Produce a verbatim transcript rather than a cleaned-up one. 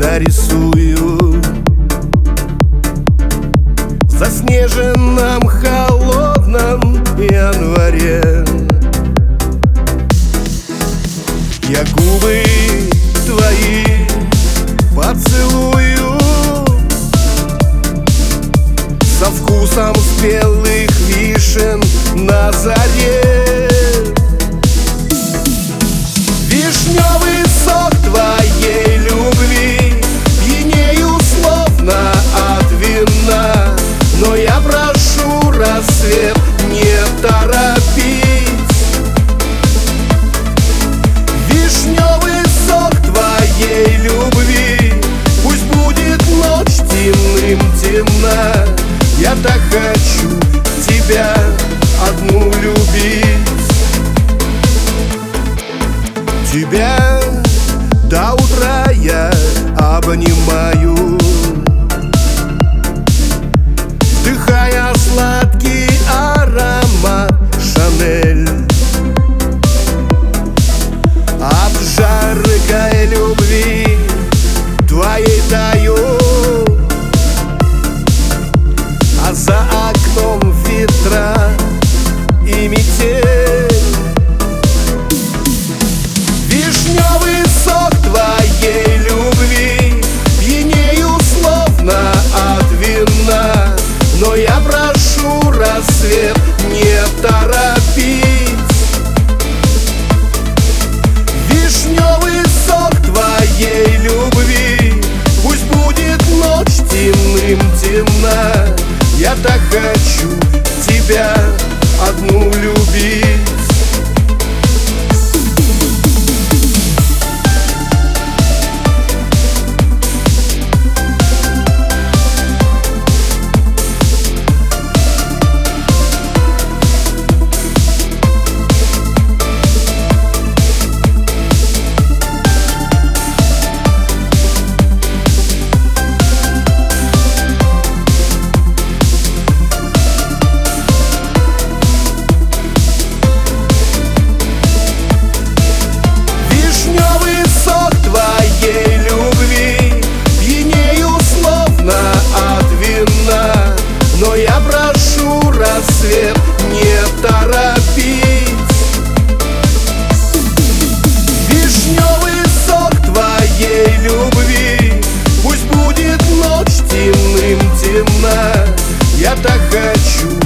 нарисую в заснеженном холодном январе. Я губы твои поцелую со вкусом спелых вишен на заре. Вишневый сок твоей любви пьянею словно от вина, но я прошу рассвет не торопить. Вишневый сок твоей любви, пусть будет ночь темным темна. Я так хочу тебя одну любить. Тебя до утра я обнимаю, вдыхая сладкий аромат Шанель. От жаркой любви твоей таю, а за окном ветра и метель. Вишневый сок твоей любви пьянею словно от вина, но я прошу рассвет не торопить. Вишневый сок твоей любви, пусть будет ночь темным темна. Я так хочу тебя одну любить. Но я прошу рассвет не торопить. Вишневый сок твоей любви, пусть будет ночь темным темна. Я так хочу